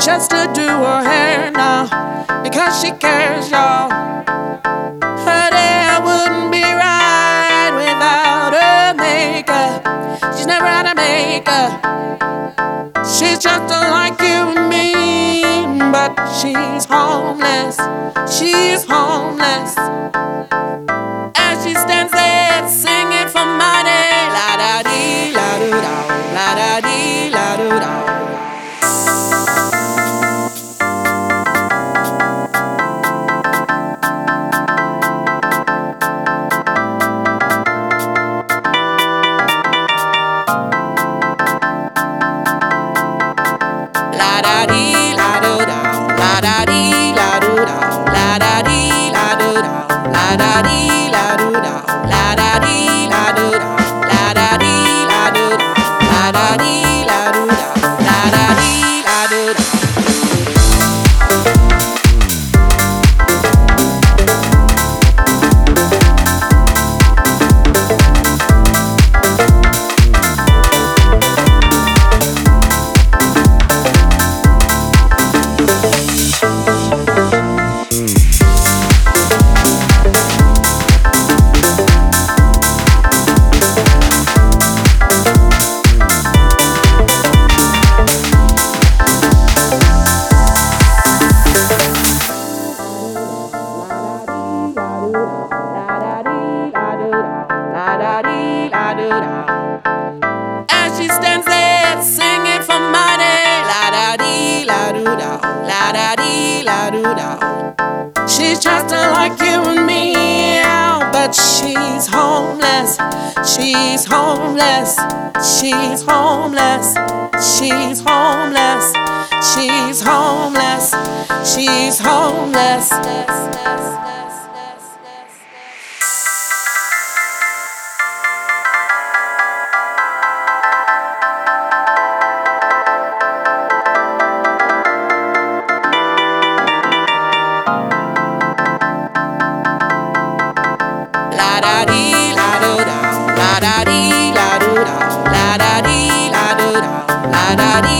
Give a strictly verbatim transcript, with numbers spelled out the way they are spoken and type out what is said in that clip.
just to do her hair now because she cares, y'all. Her hair wouldn't be right without her makeup. She's never had a makeup. She's just like you and me, but she's homeless. She's homeless. As she stands there singing for money, la da dee, la do da, la da dee, la do da. La da dee, la do da, la da dee, la do da, la da dee, la do da, la da dee, la do da, la da dee, la do da, la da dee, la do da, la da dee, la do da, la da dee, la do da. As she stands there singing for money, la da dee, la do da, la da dee, la do da. She's just like you and me, but she's homeless. She's homeless. She's homeless. She's homeless. She's homeless. She's homeless. La da dee, la do da, la da dee, la do da, la da dee, la do da, la da dee.